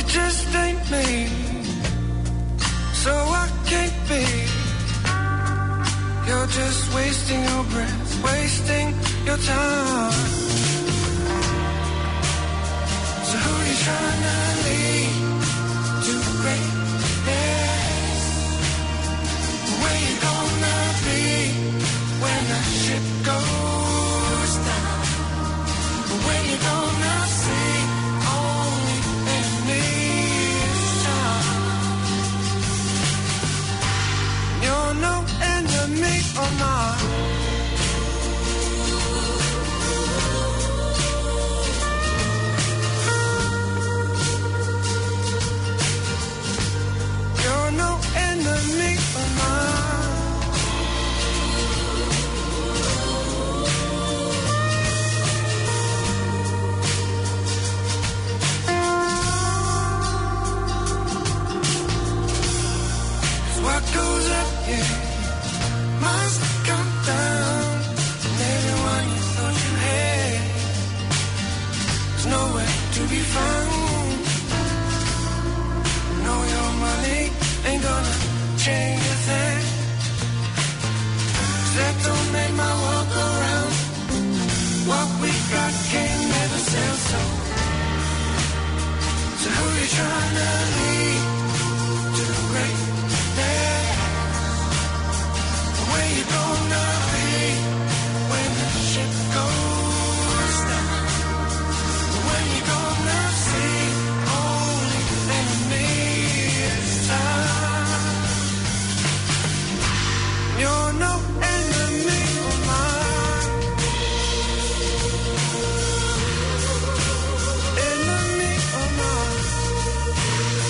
just ain't me, so I can't be. You're just wasting your breath, wasting your time. So who you trying to lead to greatness? Where you gonna be when the ship goes down? When you gonna see only enemies shine? You're no enemy of mine. You're no enemy of mine. What goes up, yeah, must come down. And everyone you thought you had is nowhere to be found. Know your money ain't gonna change a thing. That don't make my walk around. What we got can't never sell, so who you trying to lead to the great? Where you gonna be when the ship goes down? When you gonna see only enemies time? You're no enemy of mine. Enemy of mine.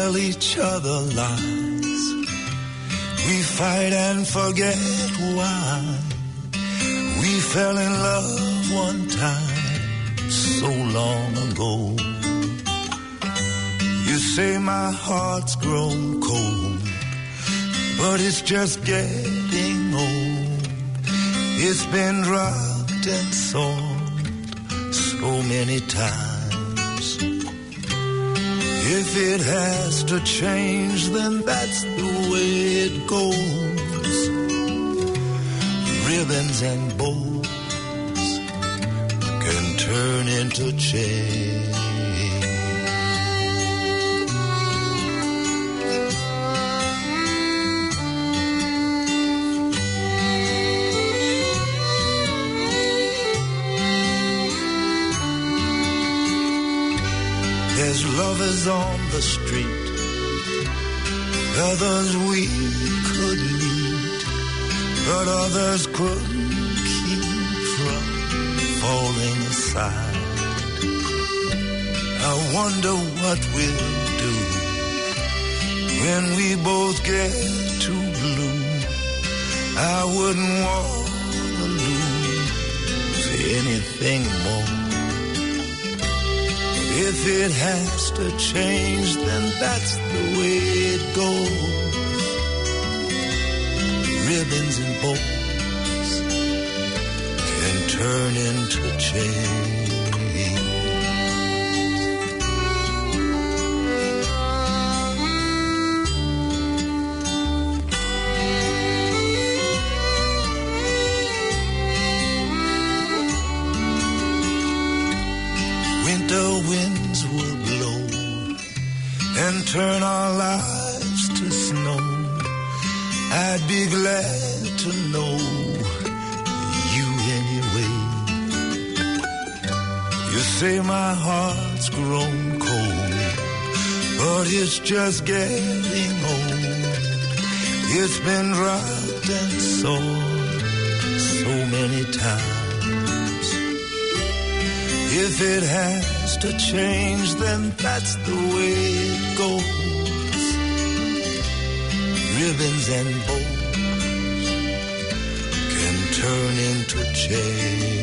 tell each other lies. We fight and forget why. We fell in love one time so long ago. You say my heart's grown cold, but it's just getting old. It's been rocked and sold so many times. If it has to change, then that's the way it goes. Ribbons and bows can turn into chains. There's lovers on the street, others we could meet, but others couldn't keep from falling aside. I wonder what we'll do when we both get too blue. I wouldn't want to lose anything more. If it has to change, then that's the way it goes. Ribbons and bows can turn into chains. Winter winds will blow and turn our lives to snow. I'd be glad to know you anyway. You say my heart's grown cold, but it's just getting old. It's been rocked and sold so many times. If it has to change, then that's the way it goes. Ribbons and bows can turn into chains.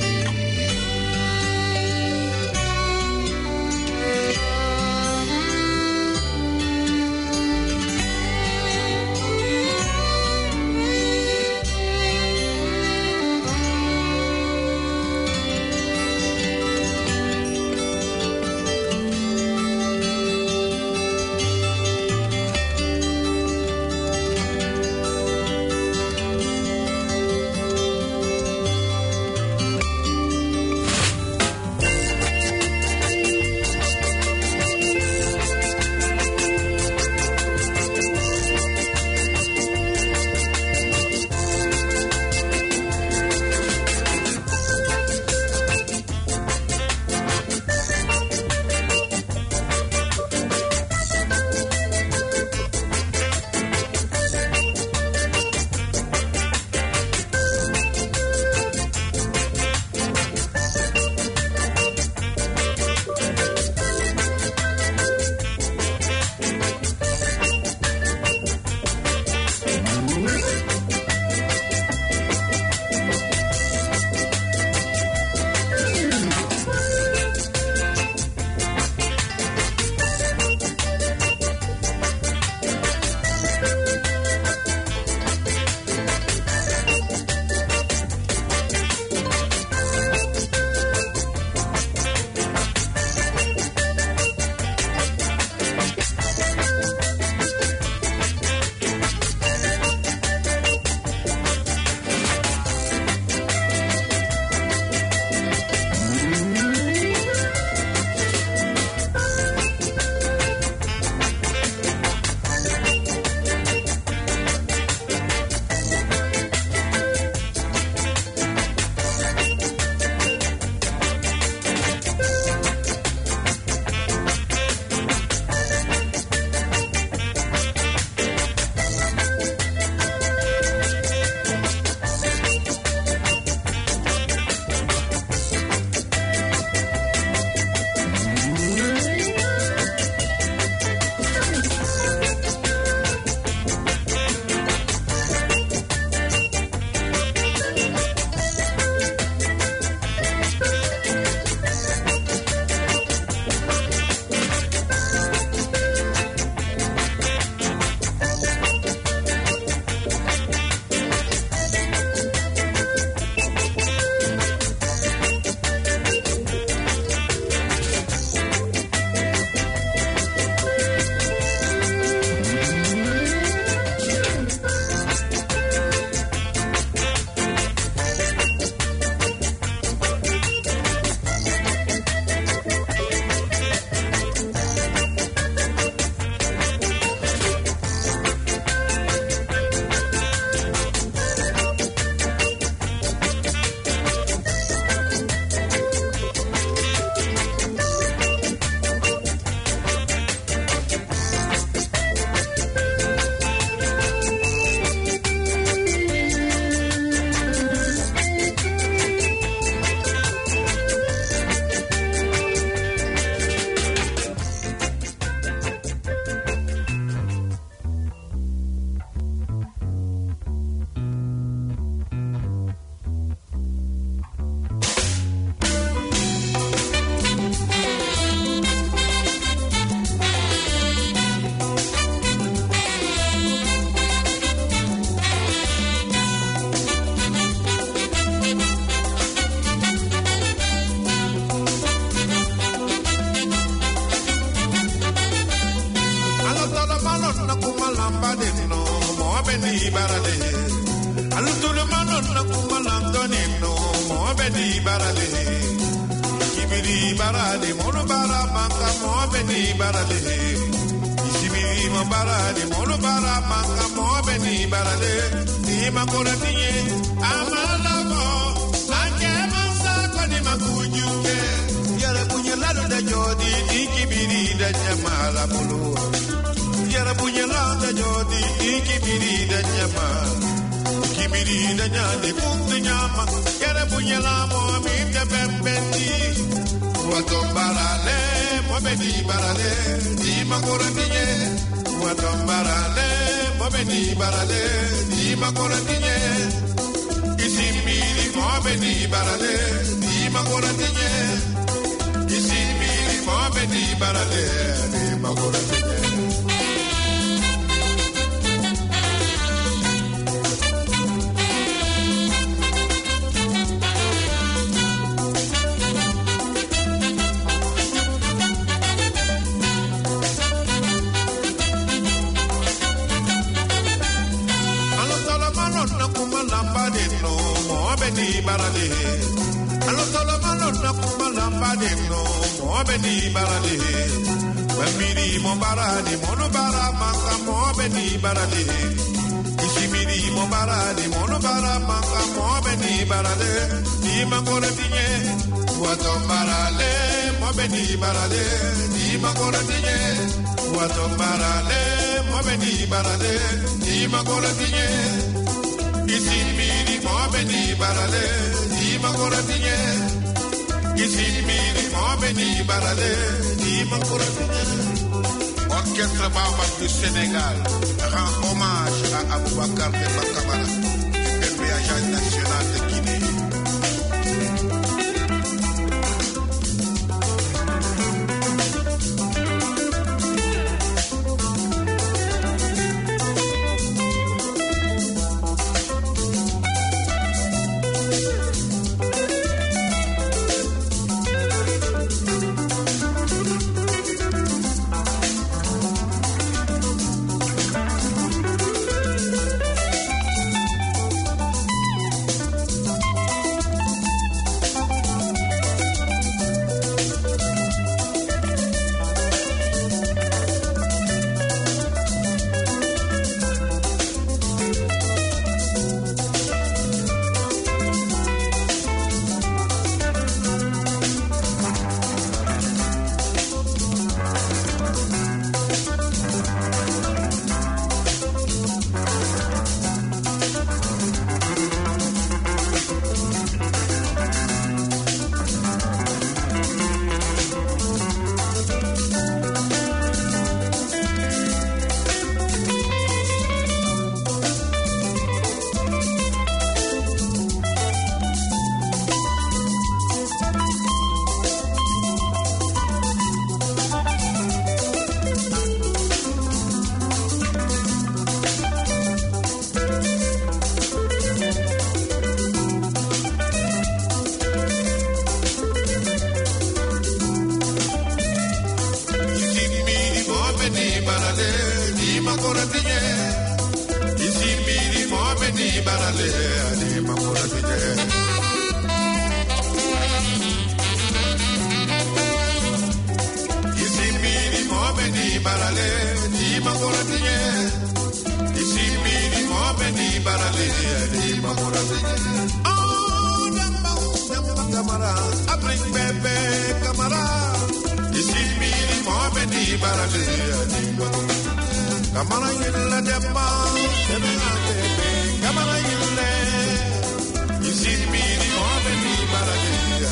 beni barale. Alutulu manonna kumalando nino mo beni barale. Kibiri barale mono bara manga mo beni barale. Isibiri mo barale mono bara manga mo beni barale. Ni makora tiye amalabo lange mansa koni makujuke. Yara punya lalu da jodi di kibiri da jamala bulu. Yara punya lalu da jodi di kibiri da jamala. Kibiri da nyade kunde nyama. Yara punya lamu aminte bembendi. Wato barale mo beni barale. Di makora tiye. Wato barale mo beni barale. Di makora tiye. Isimiri mo beni barale. Di makora tiye. Isimiri mo beni barale. Di makora tiye. Barale, alo solo malo na kumalamba de no, mo beni barale, bambiri mo barale, mono bara manga mo beni barale, isimiri mo barale, mono bara manga mo beni barale, di makora tinye, wato barale, mo beni barale, di makora tinye, wato barale, mo beni barale, di makora tinye. Isimiri mo beni barale, di makora tinye. Isimiri mo beni barale, di makora tinye. Orchestre Baobab du Sénégal rend hommage à Aboubacar Demba Camara, PPAJ national de Guinée. Kamara yilla demba, demba bebe, kamara yilla. You see me, the moment he barade.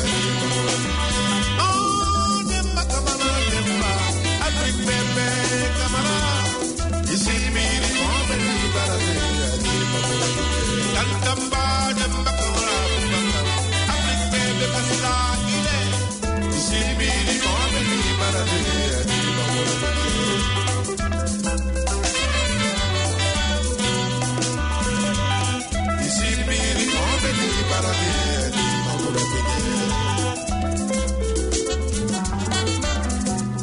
Oh, demba kamara demba, I drink bebe, kamara. You see me, the moment he barade. Dantamba demba kamara, I drink bebe pasla ile. You see me, the moment he barade.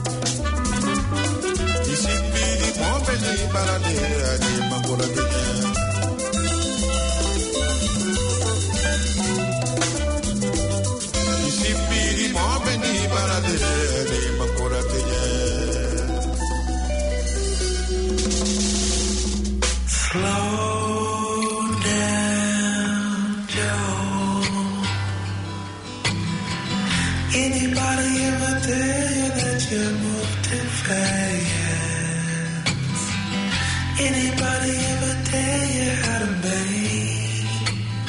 Para fans. Anybody ever tell you how to make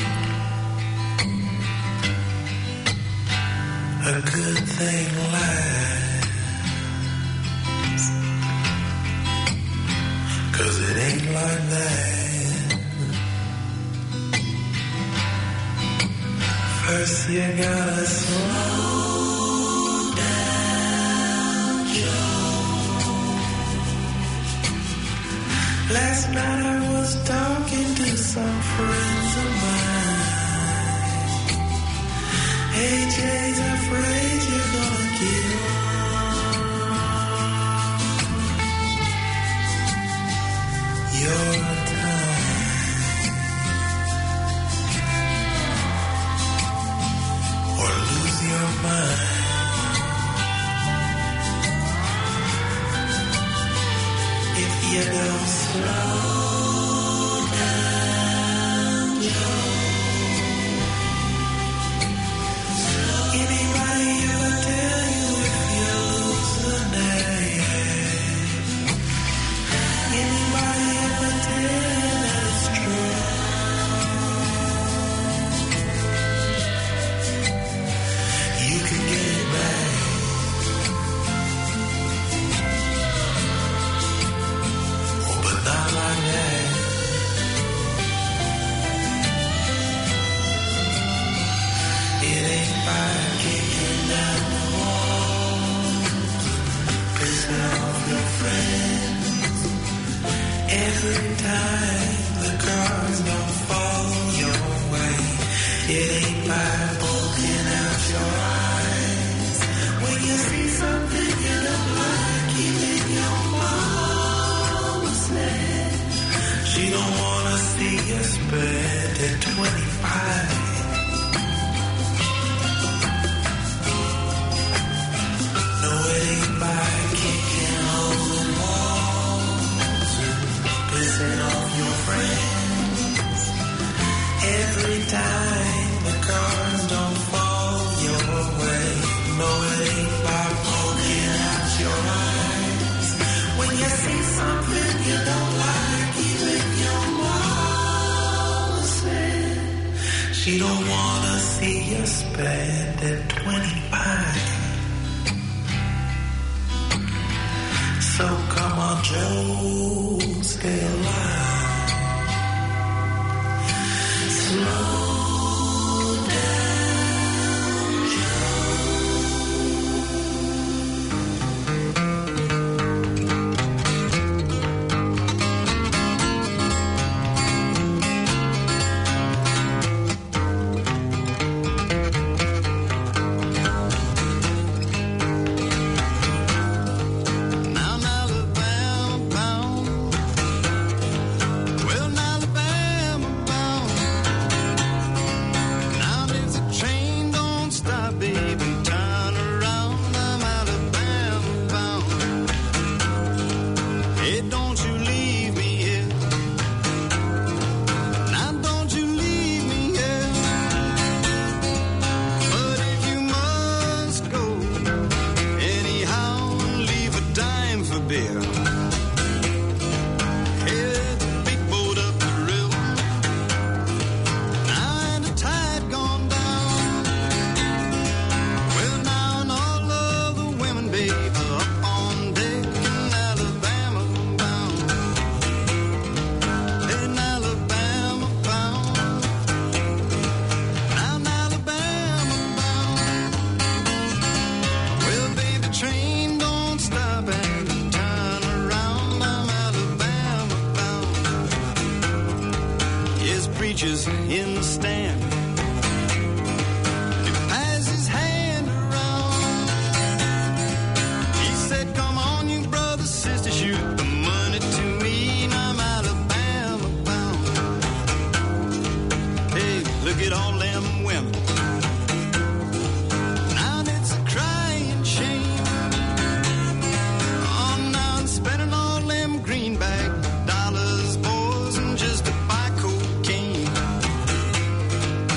a good thing last? 'Cause it ain't like that. First you gotta slow down, Joe. Last night I was talking to some friends of mine. AJ's afraid you're gonna kill your time. Or lose your mind. If you don't slow down, Joe. Anybody ever tell you if you lose the name? Anybody ever tell you that it's true? You can get it back. Oh, but not like that. It ain't by kicking down the walls, pissing off your friends. Every time the cards don't fall your way. It ain't by poking out your eyes. When you see something you don't like, even your mama said she don't wanna see you spend at 25. No, it ain't by kicking holes in walls and pissing off your friends. Every time the cards don't fall your way. No, it ain't by poking out your eyes. When you see something you don't like, even your mama said she don't wanna see you spend at 25. So come on, Joe, stay alive. Slow down, Joe. In the stand, he passed his hand around. He said, come on, you brothers, sisters, shoot the money to me, and I'm Alabama bound. Hey, look at all them women. Now it's a crying shame. Oh, now I'm spending all them greenback dollars, boys, and just to buy cocaine.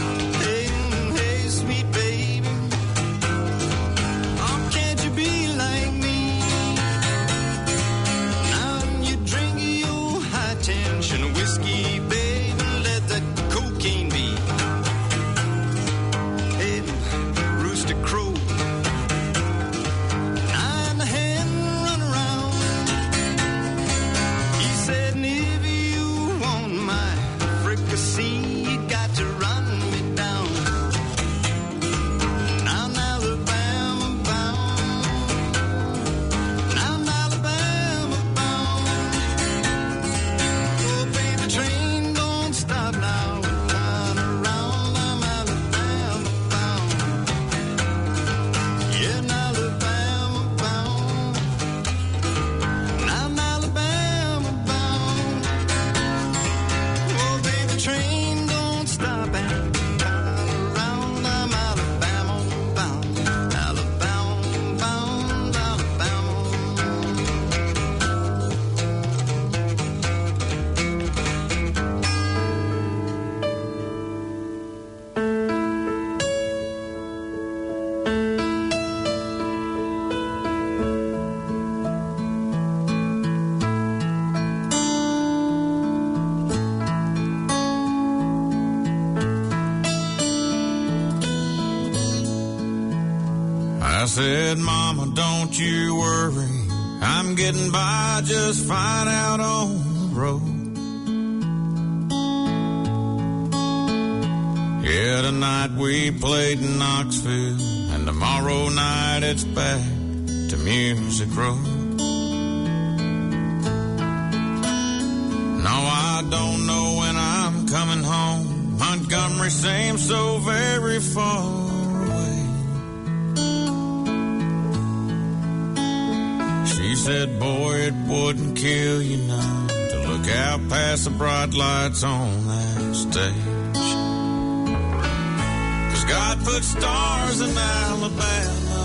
said, Mama, don't you worry. I'm getting by just fine out on the road. Yeah, tonight we played in Knoxville, and tomorrow night it's back to Music Row. No, I don't know when I'm coming home. Montgomery seems so very far away. She said, boy, it wouldn't kill you now to look out past the bright lights on that stage. God put stars in Alabama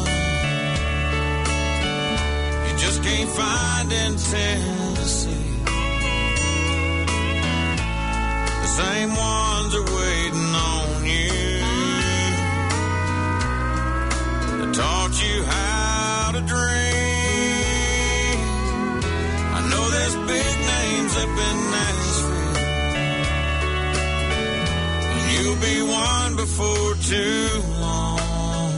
you just can't find in Tennessee. The same ones are waiting on you that taught you how to dream. I know there's big names up in Nashville, and you'll be one before too long.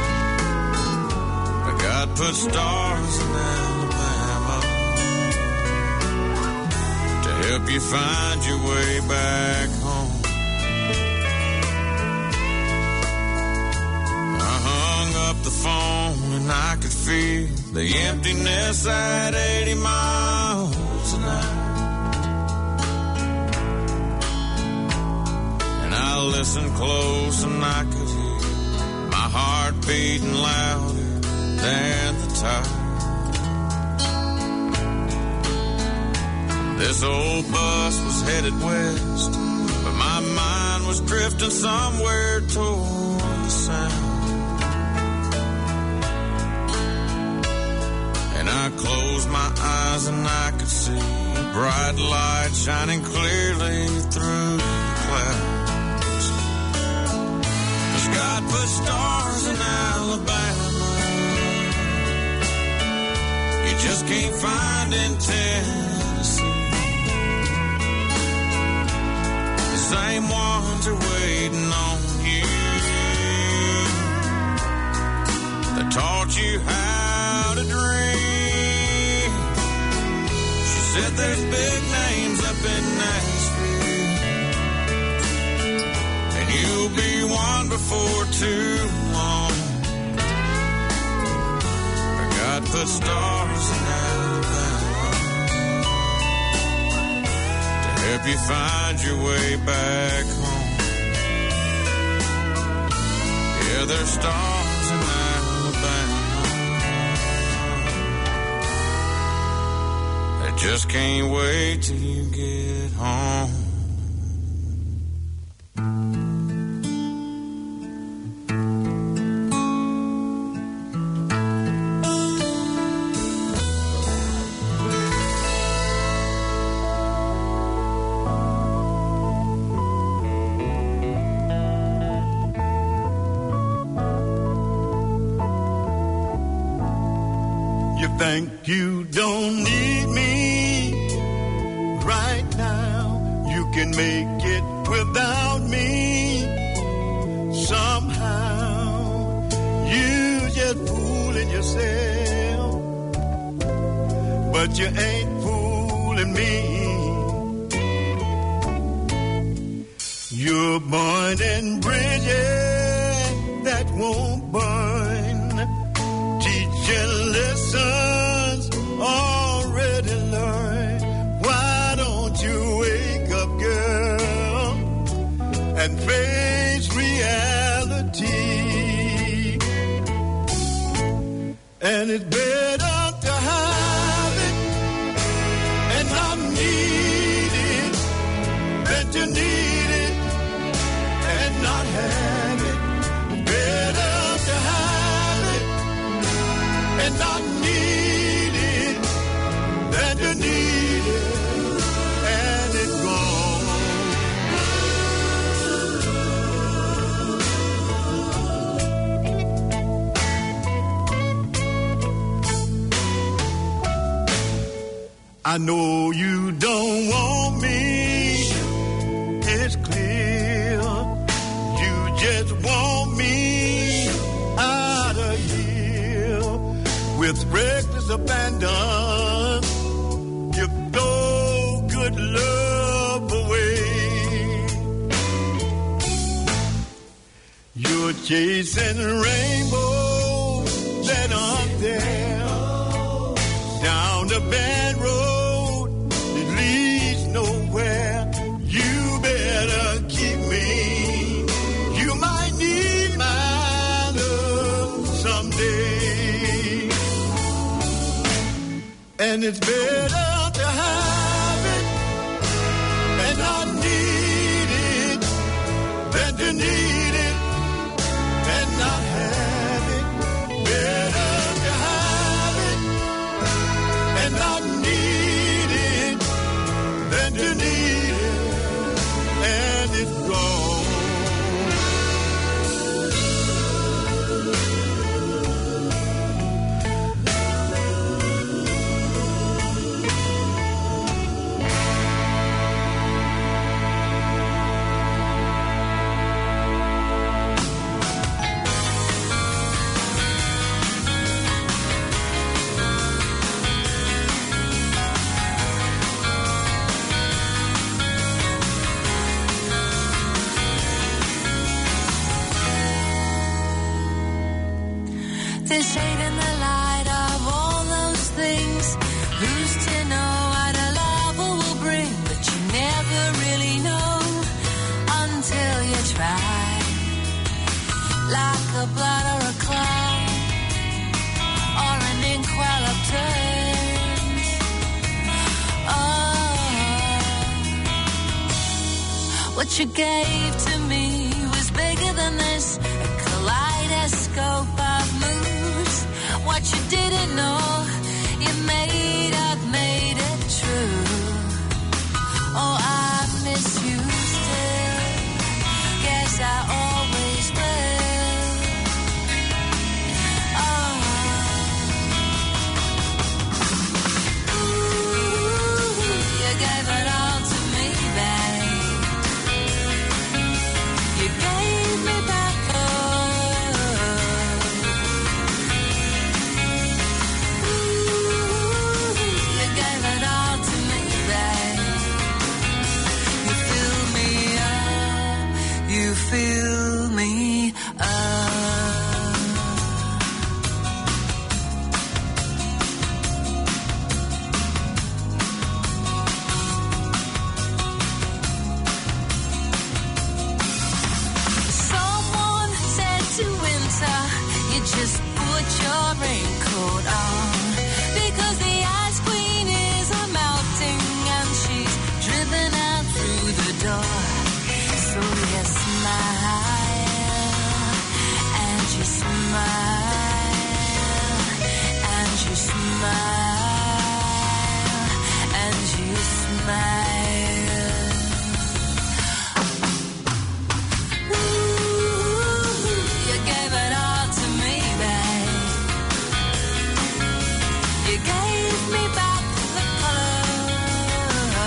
But God put stars in Alabama to help you find your way back home. I hung up the phone and I could feel the emptiness at 80 miles an hour. I listened close and I could hear my heart beating louder than the tires. This old bus was headed west, but my mind was drifting somewhere toward the sound. And I closed my eyes and I could see a bright light shining clearly through the clouds. God put stars in Alabama you just can't find in Tennessee. The same ones are waiting on you that taught you how to dream. She said there's big names up in Nashville, and you'll be one before too long. But God put stars in Alabama to help you find your way back home. Yeah, there's stars in Alabama that just can't wait till you get home. Think you don't need me right now. You can make it without me somehow. You just fooling yourself, but you ain't fooling me. You're burning bridges that won't burn, teaching lessons already learned. Why don't you wake up, girl, and face reality? And it's better to have it and not need it than to need it and not have it. Better to have it and not need it than to need it and it's gone. I know you don't want me, it's clear. You just want me out of here. abandoned. You throw good love away. You're chasing rainbows that aren't there. Down the bad road, it leads nowhere. You better keep me. You might need my love someday. And it's better to have it and not need it than to need it and not have it. Better to have it and not need it than to need it and it's gone. This ain't in the light of all those things. Who's to know what a lover will bring? But you never really know until you try. Like a blood or a cloud or an inkwell upturns. Oh, what you gave to me was bigger than this. A kaleidoscope of moves. What you didn't know, you made it true. Oh, I miss you still. Guess I always will. Oh, ooh, you gave it all to me, babe. You gave me back love. You gave it all to me, babe. You fill me up. You fill me up. Someone said to winter, you just put your raincoat on. Because the ice queen is a melting and she's driven out through the door. So you smile and you smile and you smile and you smile. Ooh, you gave it all to me, babe. You gave me back the color.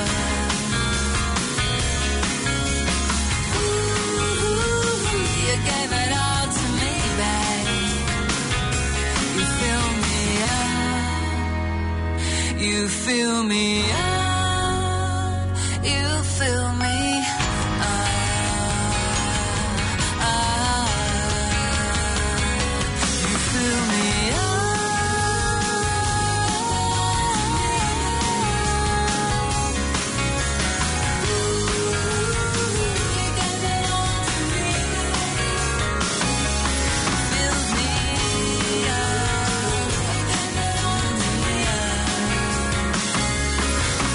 Ooh, you gave it all to me, babe. You fill me up. You fill me up. You fill me up. You fill me up.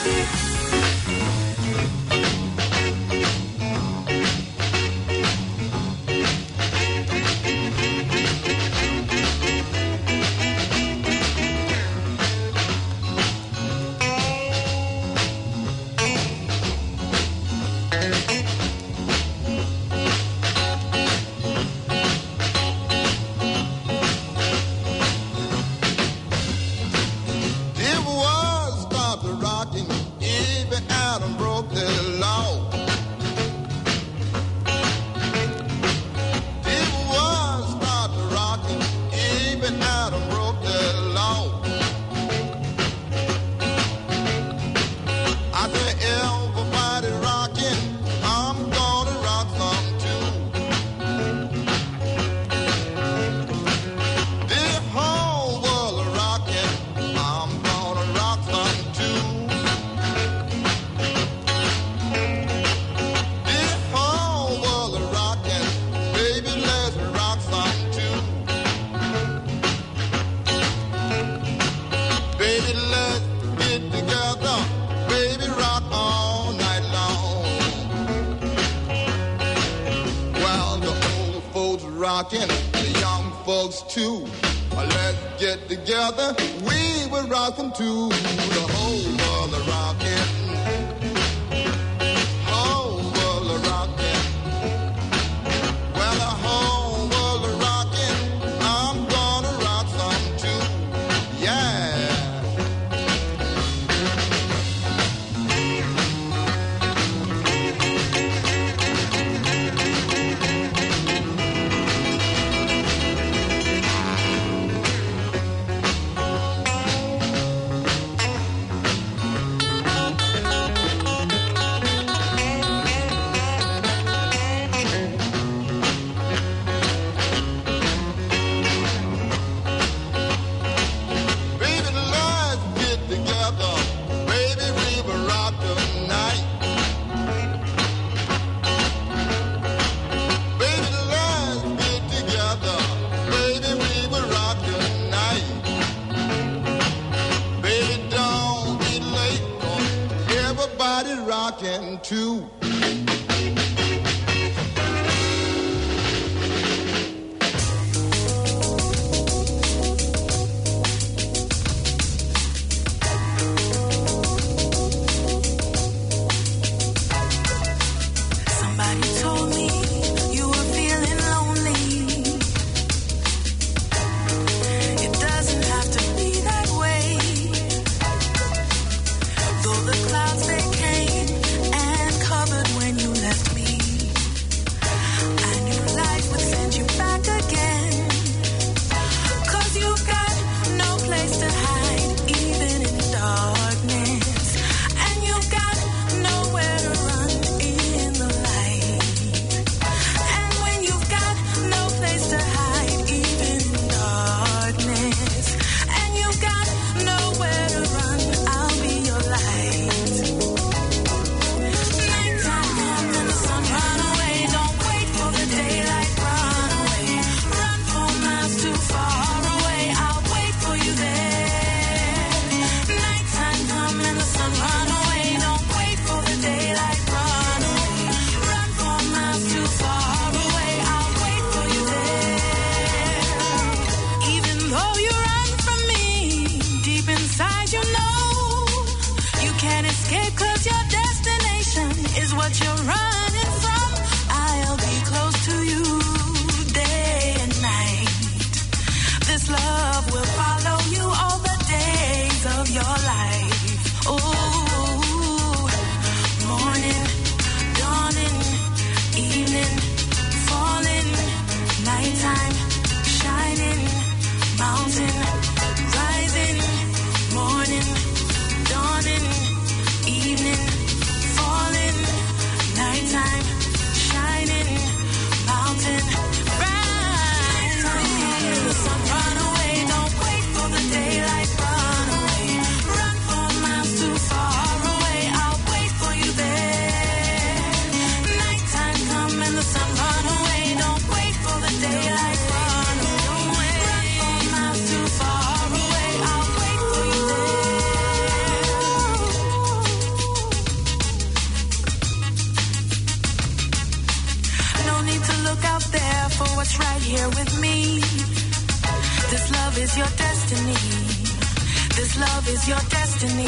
rocking, the young folks too. Let's get together, we will rock them too. The whole world is rocking, whole world is rocking. Well, the whole world is rocking, I'm gonna rock some too. Yeah. Rockin' too. Somebody told me you were feeling lonely. It doesn't have to be that way. Though the clouds they came and covered when you left me, I knew life would send you back again. 'Cause you've got no place to hide, even in darkness. And you've got nowhere to run in the light. And when you've got no place to hide, even in darkness, and you've got nowhere to run, I'll be your light. Nighttime comes and the sun run away. Don't wait for the daylight, run away. Run 4 miles too far away. I'll wait for you there. Nighttime comes and the sun run away. Don't wait for the daylight, run away. Run 4 miles too far away. I'll wait for you there. Even though you run from me, deep inside you know you can't escape, 'cause your destination is what you're running from. I'll be close to you day and night. This love will follow you all the days of your life. Oh, morning, dawning, evening, falling, nighttime, shining, mountain, rising, morning, dawning, evening, love is your destiny.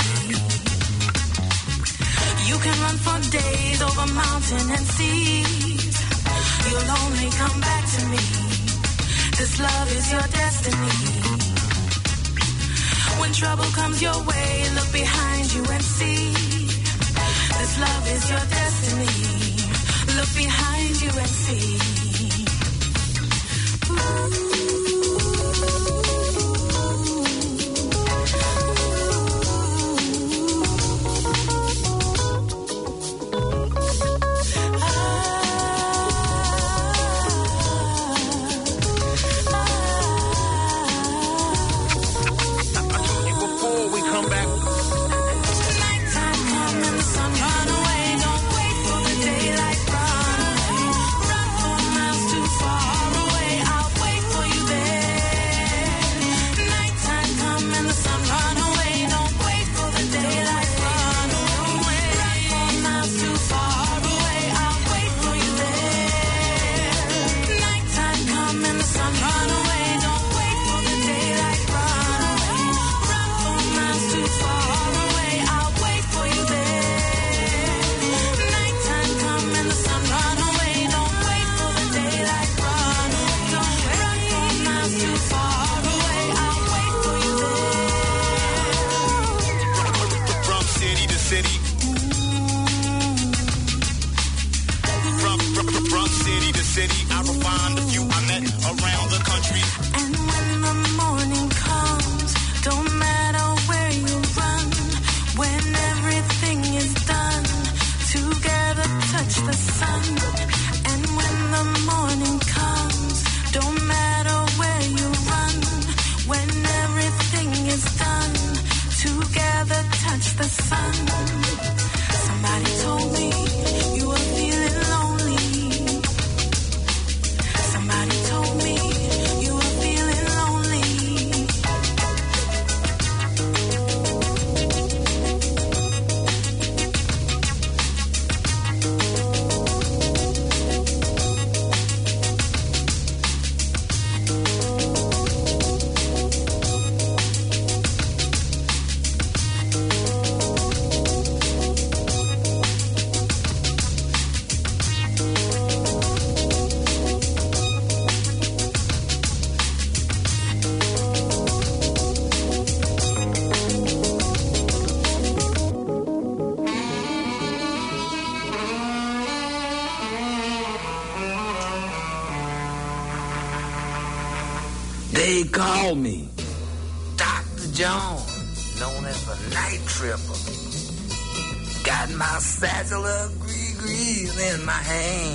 You can run for days over mountain and seas. You'll only come back to me. This love is your destiny. When trouble comes your way, look behind you and see. This love is your destiny. Look behind you and see. Ooh. They call me Dr. Jones, known as the Night Tripper. Got my satchel of grease in my hand.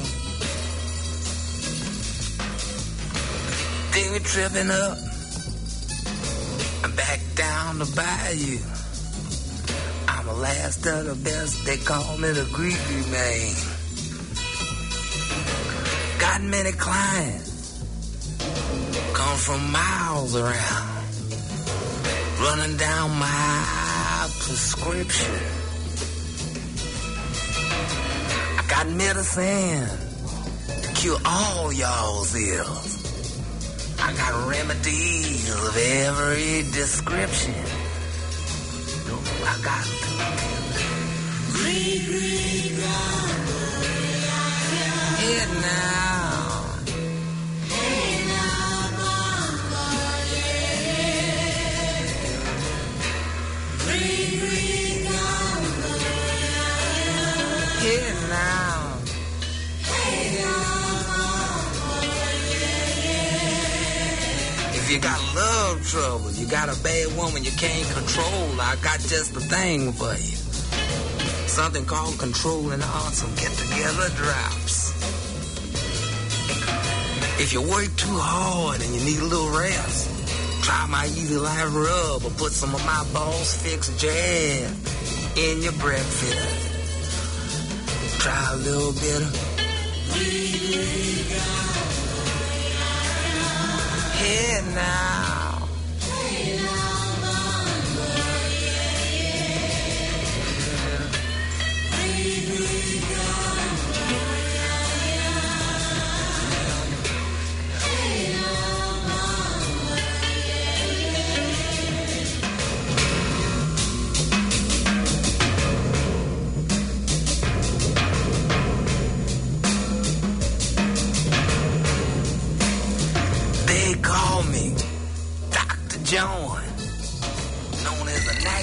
They were tripping up and back down the bayou. I'm the last of the best, they call me the Greasy Man. Got many clients, come from miles around, running down my prescription. I got medicine to cure all y'all's ills. I got remedies of every description. I got green, head now. Here now. If you got love trouble, you got a bad woman you can't control, I got just the thing for you. Something called Controlling Awesome Get-Together Drops. If you work too hard and you need a little rest, try my Easy Life Rub or put some of my Boss Fix jam in your breakfast. Try a little bit of here now. There's a night